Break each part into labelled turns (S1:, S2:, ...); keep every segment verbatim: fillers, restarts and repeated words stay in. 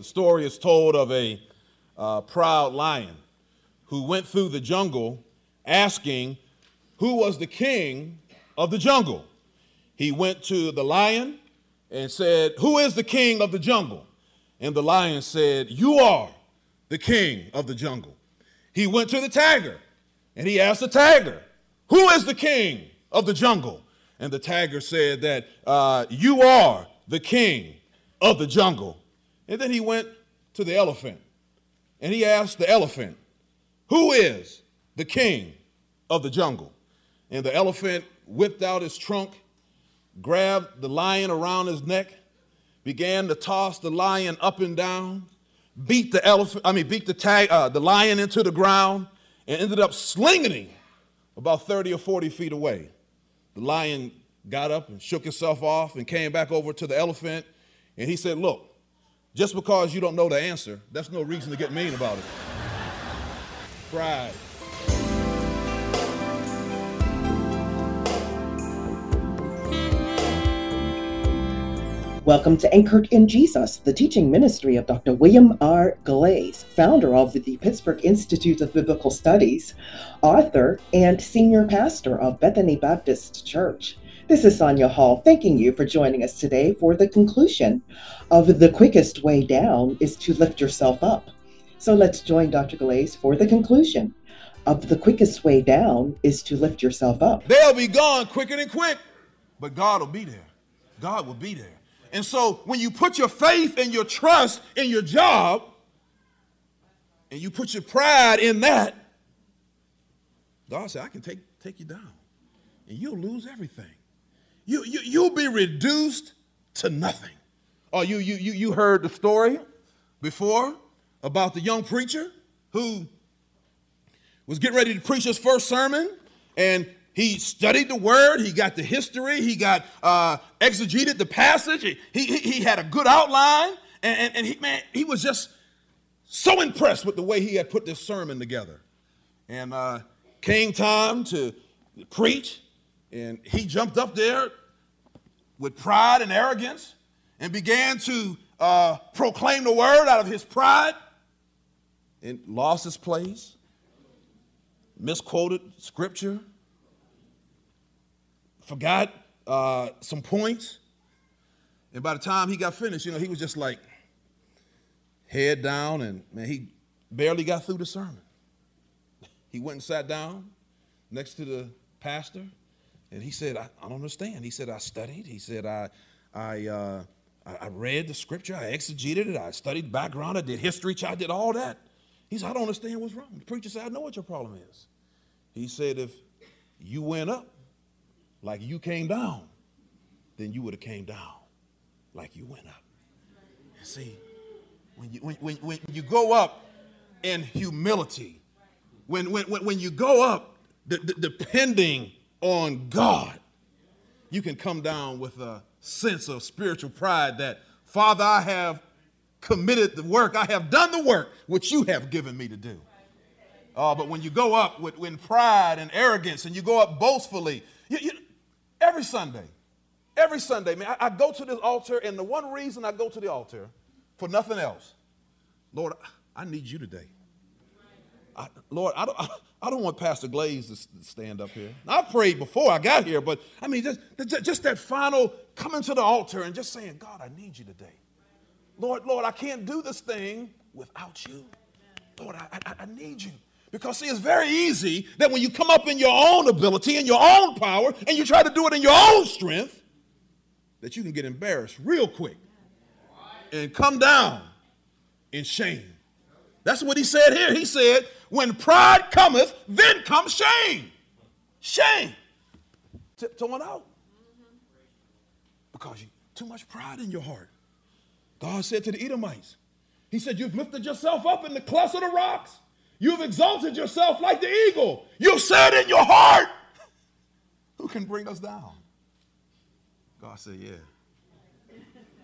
S1: The story is told of a uh, proud lion who went through the jungle asking who was the king of the jungle. He went to the lion and said, "Who is the king of the jungle?" And the lion said, "You are the king of the jungle." He went to the tiger and he asked the tiger, "Who is the king of the jungle?" And the tiger said that uh, you are the king of the jungle. And then he went to the elephant and he asked the elephant, "Who is the king of the jungle?" And the elephant whipped out his trunk, grabbed the lion around his neck, began to toss the lion up and down, beat the elephant, I mean, beat the tag, uh, the lion into the ground, and ended up slinging him about thirty or forty feet away. The lion got up and shook himself off and came back over to the elephant, and he said, "Look, just because you don't know the answer, that's no reason to get mean about it." Pride.
S2: Welcome to Anchored in Jesus, the teaching ministry of Doctor William R. Glaze, founder of the Pittsburgh Institute of Biblical Studies, author, and senior pastor of Bethany Baptist Church. This is Sonia Hall, thanking you for joining us today for the conclusion of The Quickest Way Down is to Lift Yourself Up. So let's join Doctor Glaze for the conclusion of The Quickest Way Down is to Lift Yourself Up.
S1: They'll be gone quicker than quick, but God will be there. God will be there. And so when you put your faith and your trust in your job, and you put your pride in that, God said, "I can take, take you down, and you'll lose everything. You, you, you'll be reduced to nothing." Oh, you, you, you, you heard the story before about the young preacher who was getting ready to preach his first sermon, and he studied the word, he got the history, he got uh, exegeted the passage, he, he, he had a good outline, and, and, and he, man, he was just so impressed with the way he had put this sermon together. And uh, came time to preach, and he jumped up there with pride and arrogance and began to uh, proclaim the word out of his pride, and lost his place, misquoted scripture, forgot uh, some points. And by the time he got finished, you know, he was just like head down, and man, he barely got through the sermon. He went and sat down next to the pastor, and he said, I, I don't understand. He said, "I studied." He said, I, I, uh, I read the scripture. I exegeted it. I studied background. I did history. I did all that. He said, "I don't understand what's wrong." The preacher said, "I know what your problem is." He said, "If you went up like you came down, then you would have came down like you went up." You see, when you, when, when, when you go up in humility, when, when, when you go up d- d- depending on God, you can come down with a sense of spiritual pride that, "Father, I have committed the work. I have done the work which you have given me to do." Uh, but when you go up with, with pride and arrogance, and you go up boastfully, you, you, every Sunday, every Sunday, man, I, I go to this altar, and the one reason I go to the altar for nothing else, Lord, I, I need you today. I, Lord, I don't, I, I don't want Pastor Glaze to stand up here. Now, I prayed before I got here, but I mean, just, just that final coming to the altar and just saying, "God, I need you today. Lord, Lord, I can't do this thing without you. Lord, I, I, I need you." Because, see, it's very easy that when you come up in your own ability and your own power and you try to do it in your own strength, that you can get embarrassed real quick and come down in shame. That's what he said here. He said, when pride cometh, then comes shame. Shame. Tiptoeing out. Because you too much pride in your heart. God said to the Edomites, he said, "You've lifted yourself up in the clefts of the rocks. You've exalted yourself like the eagle. You've said in your heart, who can bring us down?" God said, "Yeah,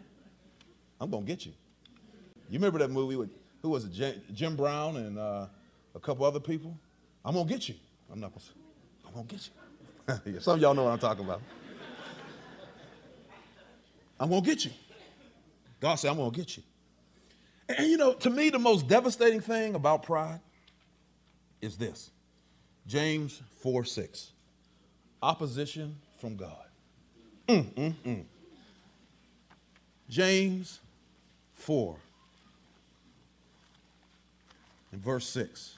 S1: I'm going to get you." You remember that movie with, who was it, Jim Brown and uh, a couple other people? "I'm going to get you." I'm not going to say, "I'm going to get you." Some of y'all know what I'm talking about. "I'm going to get you." God said, "I'm going to get you." And you know, to me, the most devastating thing about pride is this. James four six. Opposition from God. Mm, mm, mm. James four and verse six.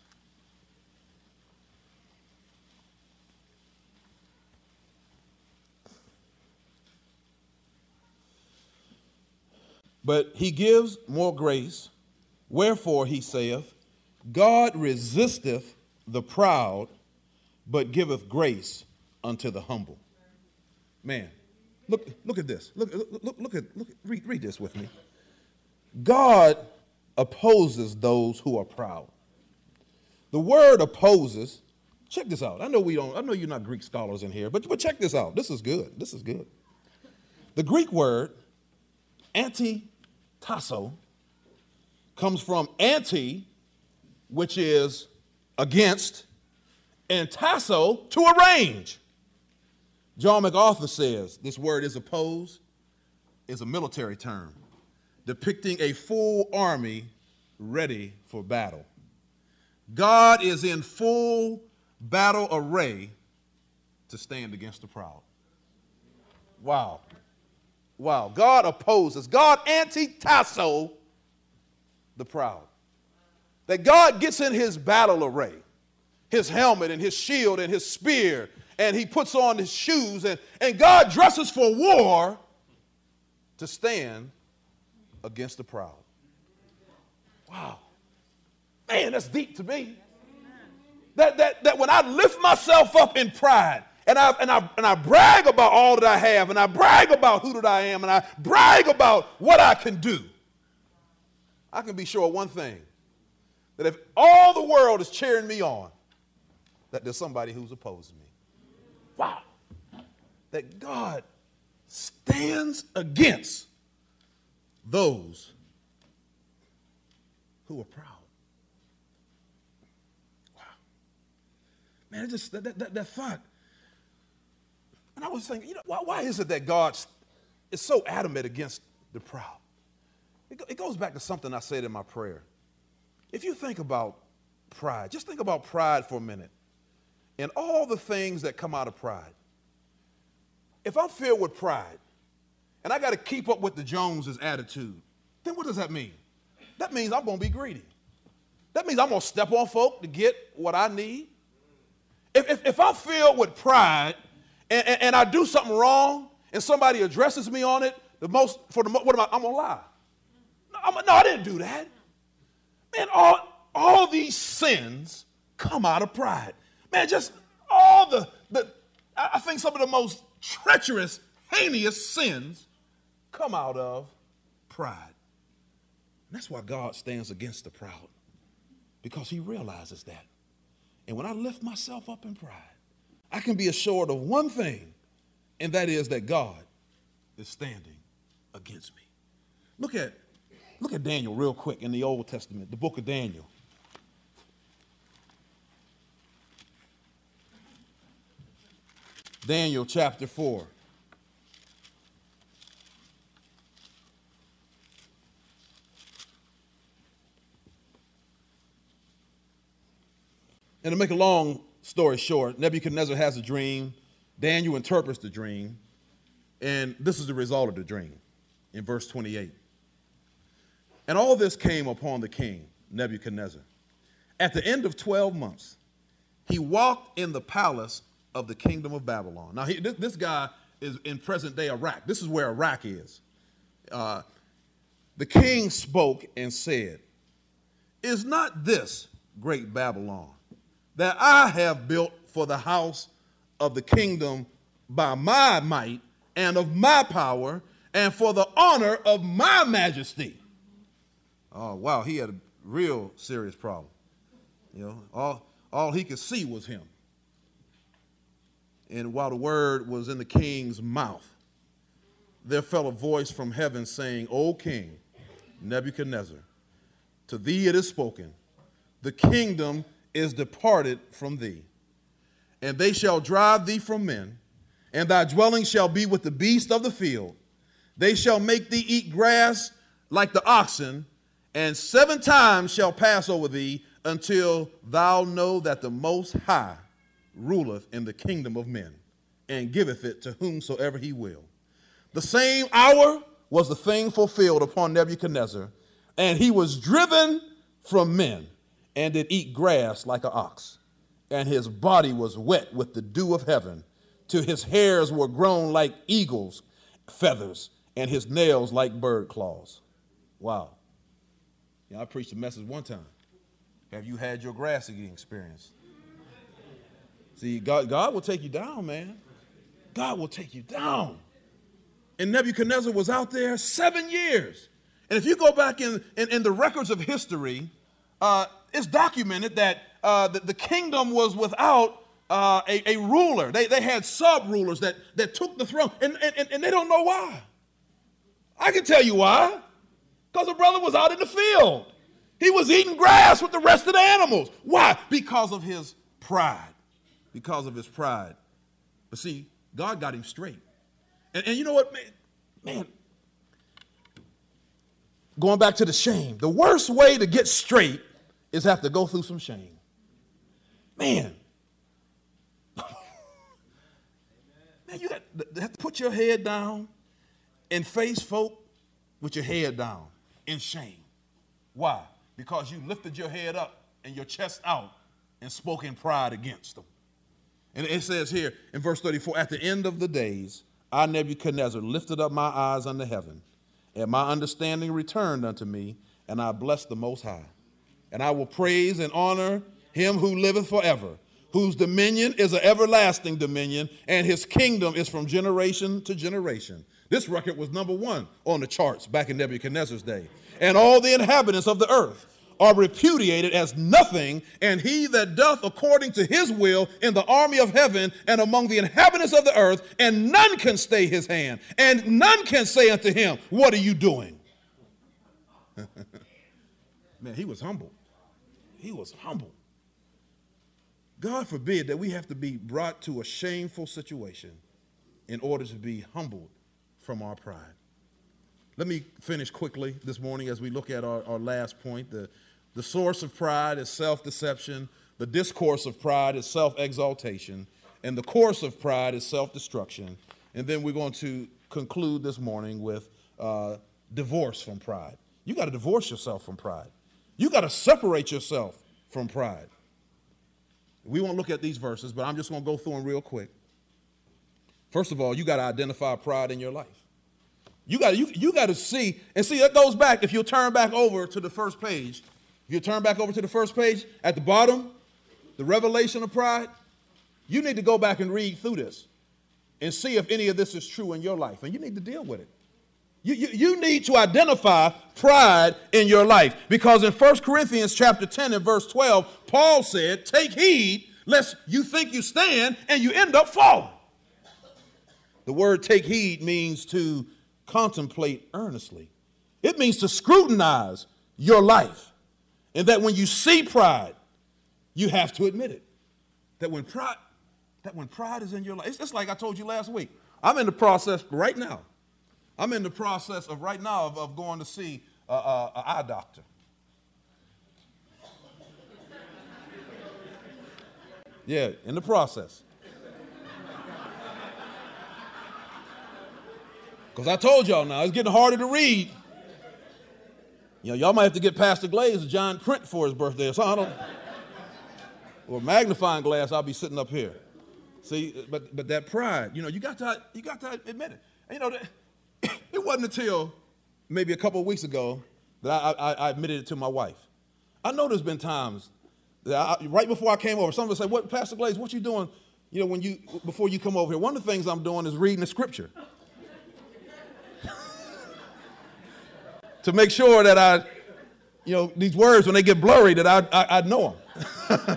S1: But he gives more grace, wherefore he saith, God resisteth the proud, but giveth grace unto the humble. Man, look, look at this. Look, look, look at, look, read, read this with me. God opposes those who are proud. The word opposes, check this out. I know we don't, I know you're not Greek scholars in here, but, but check this out. This is good. This is good. The Greek word anti-tasso comes from anti, which is against, and tasso, to arrange. John MacArthur says this word is oppose is a military term depicting a full army ready for battle. God is in full battle array to stand against the proud. Wow. Wow. God opposes. God anti-tasso the proud. That God gets in his battle array, his helmet and his shield and his spear, and he puts on his shoes, and, and God dresses for war to stand against the proud. Wow. Man, that's deep to me. That, that, that when I lift myself up in pride, and I, and, I, and I brag about all that I have, and I brag about who that I am, and I brag about what I can do, I can be sure of one thing, that if all the world is cheering me on, that there's somebody who's opposing me. Wow. That God stands against those who are proud. Wow. Man, it just, that, that, that thought. And I was thinking, you know, why, why is it that God is so adamant against the proud? It, it goes back to something I said in my prayer. If you think about pride, just think about pride for a minute and all the things that come out of pride. If I'm filled with pride and I got to keep up with the Joneses' attitude, then what does that mean? That means I'm going to be greedy. That means I'm going to step on folk to get what I need. If, if, if I'm filled with pride and, and, and I do something wrong and somebody addresses me on it, the most, for the, what am I, I'm going to lie. No, I'm, no, I didn't do that. Man, all, all these sins come out of pride. Man, just all the, the, I think some of the most treacherous, heinous sins come out of pride. And that's why God stands against the proud, because he realizes that. And when I lift myself up in pride, I can be assured of one thing, and that is that God is standing against me. Look at Look at Daniel real quick in the Old Testament, the book of Daniel. Daniel chapter four. And to make a long story short, Nebuchadnezzar has a dream. Daniel interprets the dream. And this is the result of the dream in verse twenty-eight. And all this came upon the king, Nebuchadnezzar. At the end of twelve months, he walked in the palace of the kingdom of Babylon. Now, he, this, this guy is in present-day Iraq. This is where Iraq is. Uh, the king spoke and said, "Is not this great Babylon that I have built for the house of the kingdom by my might and of my power and for the honor of my majesty?" Oh, wow, he had a real serious problem. You know, all, all he could see was him. And while the word was in the king's mouth, there fell a voice from heaven saying, "O king Nebuchadnezzar, to thee it is spoken, the kingdom is departed from thee, and they shall drive thee from men, and thy dwelling shall be with the beasts of the field. They shall make thee eat grass like the oxen, And seven times shall pass over thee until thou know that the Most High ruleth in the kingdom of men and giveth it to whomsoever he will. The same hour was the thing fulfilled upon Nebuchadnezzar, and he was driven from men and did eat grass like an ox. And his body was wet with the dew of heaven, till his hairs were grown like eagle's feathers, and his nails like bird claws. Wow. Yeah, I preached a message one time. Have you had your grass eating experience? See, God, God will take you down, man. God will take you down. And Nebuchadnezzar was out there seven years. And if you go back in, in, in the records of history, uh, it's documented that uh, the, the kingdom was without uh, a, a ruler. They, they had sub-rulers that, that took the throne, and, and, and they don't know why. I can tell you why. Because the brother was out in the field. He was eating grass with the rest of the animals. Why? Because of his pride. Because of his pride. But see, God got him straight. And, and you know what, man, man, going back to the shame, the worst way to get straight is have to go through some shame. Man. Man, you got to have to put your head down and face folk with your head down in shame. Why? Because you lifted your head up and your chest out and spoke in pride against them. And it says here in verse thirty-four, at the end of the days, I, Nebuchadnezzar, lifted up my eyes unto heaven, and my understanding returned unto me, and I blessed the Most High. And I will praise and honor him who liveth forever, whose dominion is an everlasting dominion, and his kingdom is from generation to generation. This record was number one on the charts back in Nebuchadnezzar's day. And all the inhabitants of the earth are repudiated as nothing, and he that doth according to his will in the army of heaven and among the inhabitants of the earth, and none can stay his hand, and none can say unto him, what are you doing? Man, he was humble. He was humble. God forbid that we have to be brought to a shameful situation in order to be humbled from our pride. Let me finish quickly this morning as we look at our, our last point. The, the source of pride is self-deception. The discourse of pride is self-exaltation. And the course of pride is self-destruction. And then we're going to conclude this morning with uh, divorce from pride. You got to divorce yourself from pride. You got to separate yourself from pride. We won't look at these verses, but I'm just going to go through them real quick. First of all, you got to identify pride in your life. You got you, you got to see, and see, that goes back, if you'll turn back over to the first page, if you turn back over to the first page, at the bottom, the revelation of pride, you need to go back and read through this and see if any of this is true in your life, and you need to deal with it. You, you, you need to identify pride in your life, because in First Corinthians chapter ten and verse twelve, Paul said, take heed lest you think you stand and you end up falling. The word take heed means to contemplate earnestly. It means to scrutinize your life. And that when you see pride, you have to admit it. That when pride, that when pride is in your life, it's just like I told you last week. I'm in the process right now. I'm in the process of right now of, of going to see an eye doctor. Yeah, in the process. Because I told y'all now, it's getting harder to read. You know, y'all might have to get Pastor Glaze a giant print for his birthday or something. I don't, or a magnifying glass, I'll be sitting up here. See, but but that pride, you know, you got to you got to admit it. And, you know, it wasn't until maybe a couple of weeks ago that I, I, I admitted it to my wife. I know there's been times that I, right before I came over, someone would say, "What, Pastor Glaze, what you doing? You know, when you before you come over here?" One of the things I'm doing is reading the scripture. To make sure that I, you know, these words, when they get blurry, that I, I, I know them.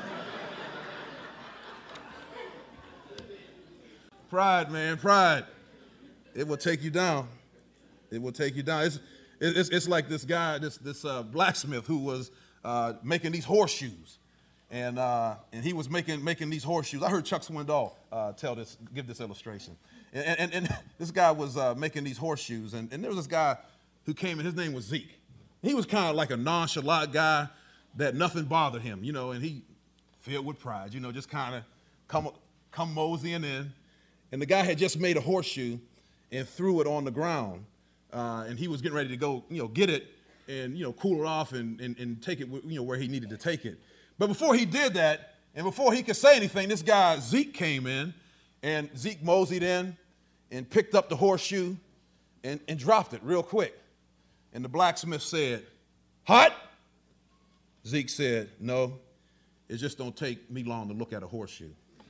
S1: Pride, man, pride. It will take you down. It will take you down. It's, it's, it's like this guy, this, this uh, blacksmith who was uh, making these horseshoes. And, uh, and he was making, making these horseshoes. I heard Chuck Swindoll uh, tell this, give this illustration. And, and, and this guy was uh, making these horseshoes. And, and there was this guy who came in, his name was Zeke. He was kind of like a nonchalant guy that nothing bothered him, you know, and he filled with pride, you know, just kind of come, come moseying in. And the guy had just made a horseshoe and threw it on the ground, uh, and he was getting ready to go, you know, get it and, you know, cool it off and, and, and take it, you know, where he needed to take it. But before he did that, and before he could say anything, this guy, Zeke, came in, and Zeke moseyed in and picked up the horseshoe and, and dropped it real quick. And the blacksmith said, "Hot?" Zeke said, "No, it just don't take me long to look at a horseshoe."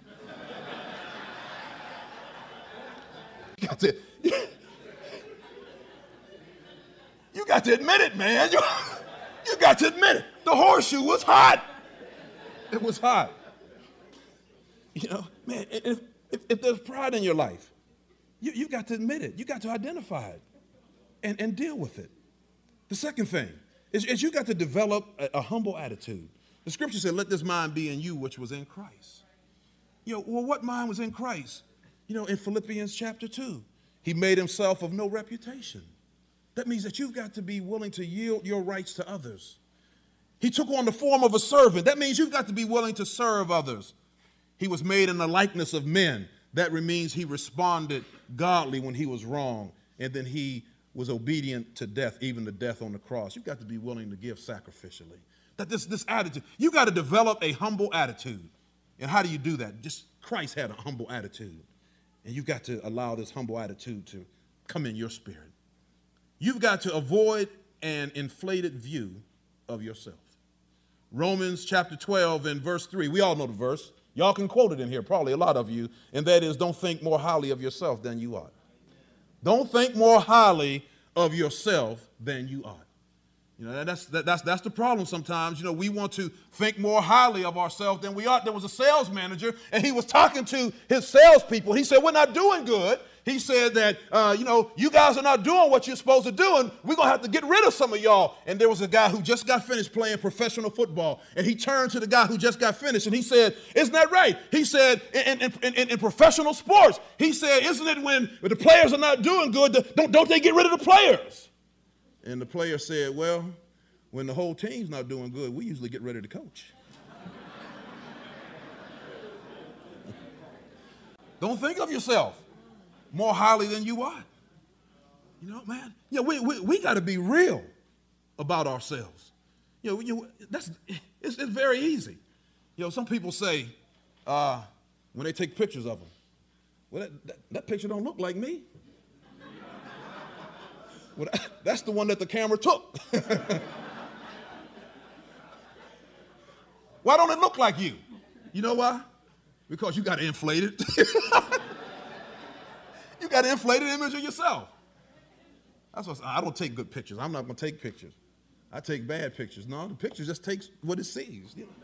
S1: You got to, you got to admit it, man. You, you got to admit it. The horseshoe was hot. It was hot. You know, man, if, if, if there's pride in your life, you, you got to admit it. You got to identify it and, and deal with it. The second thing is, is you got to develop a, a humble attitude. The scripture said, "Let this mind be in you, which was in Christ." You know, well, what mind was in Christ? You know, in Philippians chapter two, he made himself of no reputation. That means that you've got to be willing to yield your rights to others. He took on the form of a servant. That means you've got to be willing to serve others. He was made in the likeness of men. That means he responded godly when he was wrong, and then he was obedient to death, even the death on the cross. You've got to be willing to give sacrificially. That this, this attitude, you got to develop a humble attitude. And how do you do that? Just Christ had a humble attitude. And you've got to allow this humble attitude to come in your spirit. You've got to avoid an inflated view of yourself. Romans chapter twelve and verse three, we all know the verse. Y'all can quote it in here, probably a lot of you, and that is, don't think more highly of yourself than you ought. Don't think more highly of yourself than you ought. You know, that's, that, that's, that's the problem sometimes. You know, we want to think more highly of ourselves than we ought. There was a sales manager, and he was talking to his salespeople. He said, "We're not doing good." He said that, uh, you know, you guys are not doing what you're supposed to do, and we're going to have to get rid of some of y'all. And there was a guy who just got finished playing professional football, and he turned to the guy who just got finished, and he said, "Isn't that right?" He said, in, in, in, in professional sports, he said, "Isn't it when the players are not doing good, don't, don't they get rid of the players?" And the player said, "Well, when the whole team's not doing good, we usually get rid of the coach." Don't think of yourself more highly than you ought. You know, man, yeah, we, we, we got to be real about ourselves. You know, you, that's, it's, it's very easy. You know, some people say, uh, when they take pictures of them, "Well, that, that, that picture don't look like me." Well, that, that's the one that the camera took. Why don't it look like you? You know why? Because you got an inflated. You got an inflated image of yourself. That's what I don't take good pictures. I'm not going to take pictures. I take bad pictures. No, the picture just takes what it sees. You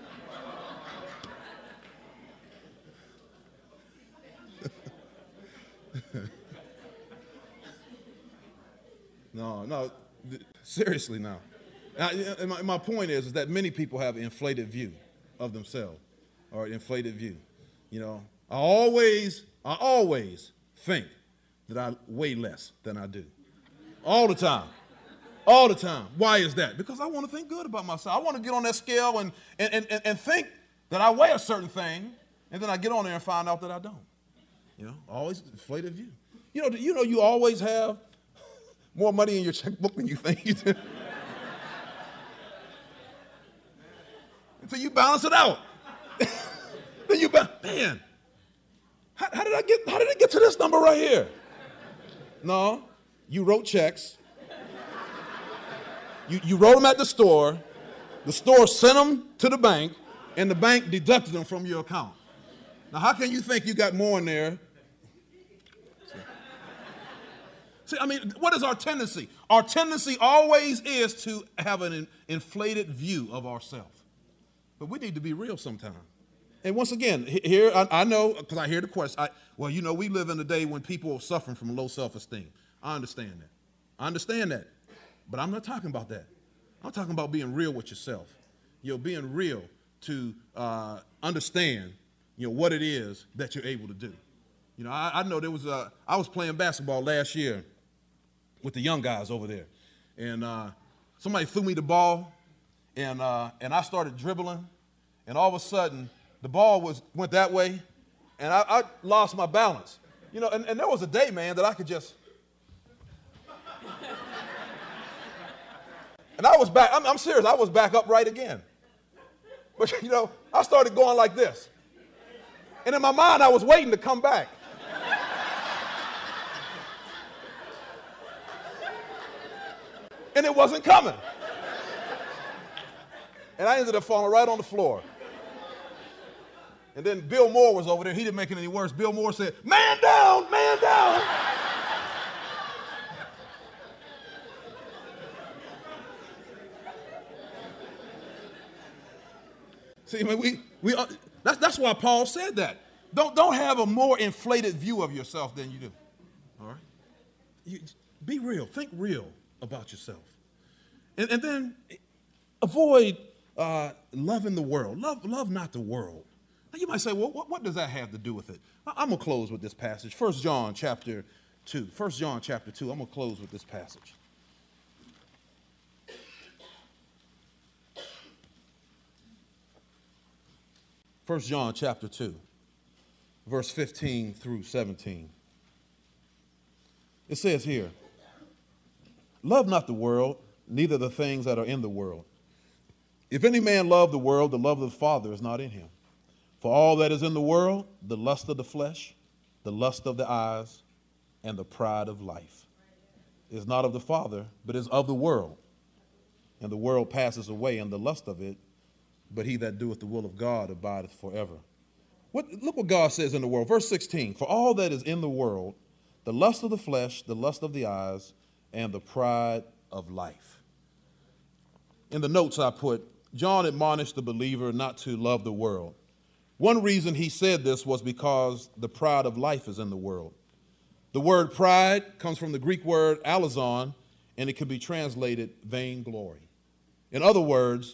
S1: know? No, no, seriously now. now my, my point is, is that many people have an inflated view of themselves, or an inflated view. You know, I always, I always think that I weigh less than I do. All the time. All the time. Why is that? Because I want to think good about myself. I want to get on that scale and, and, and, and think that I weigh a certain thing, and then I get on there and find out that I don't. You know, always inflated view. You know, you know you always have more money in your checkbook than you think you do. Until you balance it out. Then you ba- man, how, how did I get how did it get to this number right here? No, you wrote checks. You, you wrote them at the store. The store sent them to the bank, and the bank deducted them from your account. Now, how can you think you got more in there? See, I mean, what is our tendency? Our tendency always is to have an inflated view of ourselves. But we need to be real sometimes. And once again, here, I, I know, because I hear the question, I, well, you know, we live in a day when people are suffering from low self-esteem. I understand that. I understand that. But I'm not talking about that. I'm talking about being real with yourself. You know, being real to uh, understand, you know, what it is that you're able to do. You know, I, I know there was a, I was playing basketball last year with the young guys over there. And uh, somebody threw me the ball, and uh, and I started dribbling, and all of a sudden the ball was went that way, and I, I lost my balance. You know, and, and there was a day, man, that I could just, and I was back. I'm, I'm serious. I was back upright again. But you know, I started going like this, and in my mind, I was waiting to come back. And it wasn't coming. And I ended up falling right on the floor. And then Bill Moore was over there. He didn't make it any worse. Bill Moore said, "Man down, man down." See, I mean, we, we, uh, that's, that's why Paul said that. Don't, don't have a more inflated view of yourself than you do. All right? You, be real. Think real about yourself. And, and then avoid uh, loving the world. Love, love not the world. Now you might say, well, what, what does that have to do with it? I'm going to close with this passage. First John chapter two. First John chapter two. I'm going to close with this passage. First John chapter two, verse fifteen through seventeen. It says here, "Love not the world, neither the things that are in the world. If any man love the world, the love of the Father is not in him. For all that is in the world, the lust of the flesh, the lust of the eyes, and the pride of life, is not of the Father, but is of the world. And the world passes away, and the lust of it, but he that doeth the will of God abideth forever." What, look what God says in the world. Verse sixteen, "For all that is in the world, the lust of the flesh, the lust of the eyes, and the pride of life." In the notes I put, John admonished the believer not to love the world. One reason he said this was because the pride of life is in the world. The word pride comes from the Greek word alazon, and it can be translated vainglory. In other words,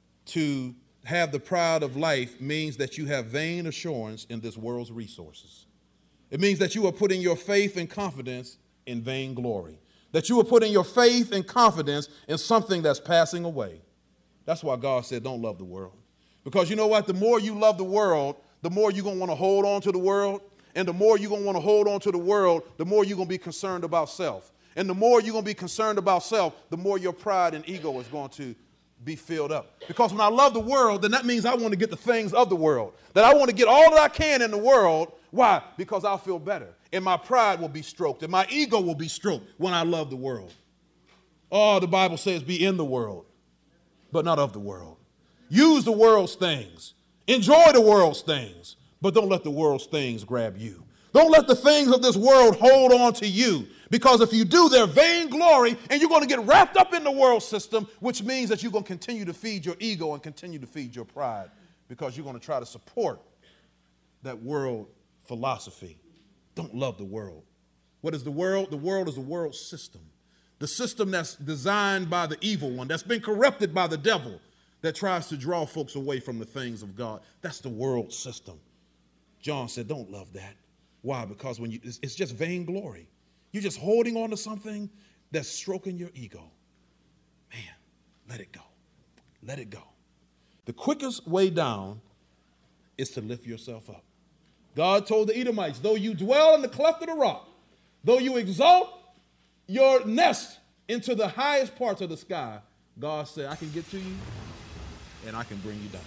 S1: to have the pride of life means that you have vain assurance in this world's resources. It means that you are putting your faith and confidence in vainglory, that you are putting your faith and confidence in something that's passing away. That's why God said, don't love the world. Because you know what? The more you love the world, the more you're going to want to hold on to the world. And the more you're going to want to hold on to the world, the more you're going to be concerned about self. And the more you're going to be concerned about self, the more your pride and ego is going to be filled up. Because when I love the world, then that means I want to get the things of the world. That I want to get all that I can in the world. Why? Because I'll feel better. And my pride will be stroked. And my ego will be stroked when I love the world. Oh, the Bible says be in the world, but not of the world. Use the world's things. Enjoy the world's things. But don't let the world's things grab you. Don't let the things of this world hold on to you. Because if you do, they're vainglory, and you're going to get wrapped up in the world system, which means that you're going to continue to feed your ego and continue to feed your pride, because you're going to try to support that world philosophy. Don't love the world. What is the world? The world is a world system. The system that's designed by the evil one, that's been corrupted by the devil, that tries to draw folks away from the things of God. That's the world system. John said, don't love that. Why? Because when you, it's, it's just vainglory. You're just holding on to something that's stroking your ego. Man, let it go. Let it go. The quickest way down is to lift yourself up. God told the Edomites, though you dwell in the cleft of the rock, though you exalt your nest into the highest parts of the sky, God said, I can get to you and I can bring you down.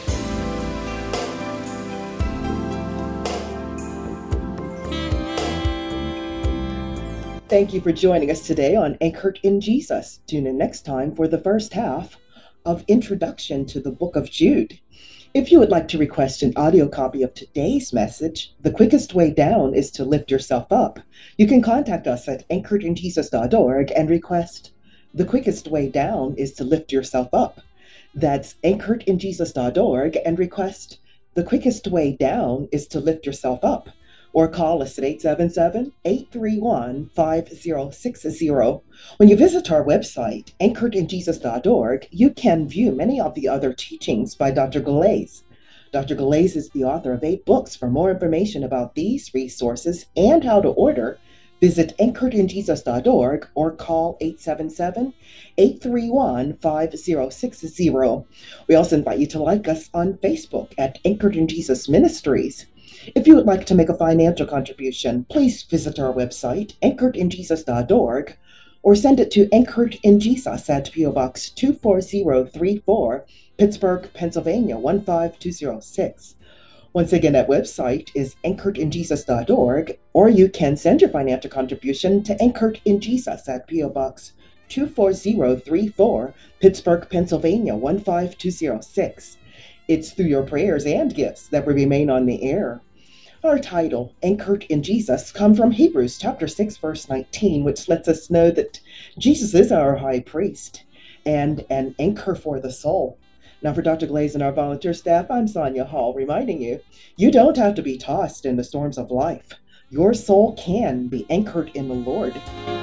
S2: Thank you for joining us today on Anchored in Jesus. Tune in next time for the first half of Introduction to the Book of Jude. If you would like to request an audio copy of today's message, the quickest way down is to lift yourself up. You can contact us at anchored in jesus dot org and request The Quickest Way Down is to Lift Yourself Up. That's anchored in jesus dot org and request The Quickest Way Down is to Lift Yourself Up. Or call us at eight seven seven, eight three one, five zero six zero. When you visit our website, anchored in jesus dot org, you can view many of the other teachings by Doctor Galais. Doctor Galais is the author of eight books. For more information about these resources and how to order, Visit anchored in jesus dot org or call eight seven seven, eight three one, five zero six zero. We also invite you to like us on Facebook at Anchored in Jesus Ministries. If you would like to make a financial contribution, please visit our website, anchored in jesus dot org, or send it to Anchored in Jesus at P O Box two four zero three four, Pittsburgh, Pennsylvania one five two zero six. Once again, that website is anchored in jesus dot org, or you can send your financial contribution to Anchored in Jesus at P O Box two four zero three four, Pittsburgh, Pennsylvania one five two zero six. It's through your prayers and gifts that we remain on the air. Our title, Anchored in Jesus, comes from Hebrews chapter six, verse nineteen, which lets us know that Jesus is our high priest and an anchor for the soul. Now, for Doctor Glaze and our volunteer staff, I'm Sonia Hall, reminding you, you don't have to be tossed in the storms of life. Your soul can be anchored in the Lord.